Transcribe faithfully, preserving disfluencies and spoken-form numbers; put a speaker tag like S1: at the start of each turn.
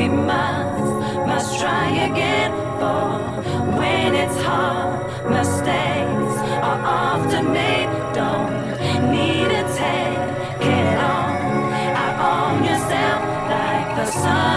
S1: we must, must try again. For when it's hard, mistakes are often made. Don't need to take it on out on yourself like the sun.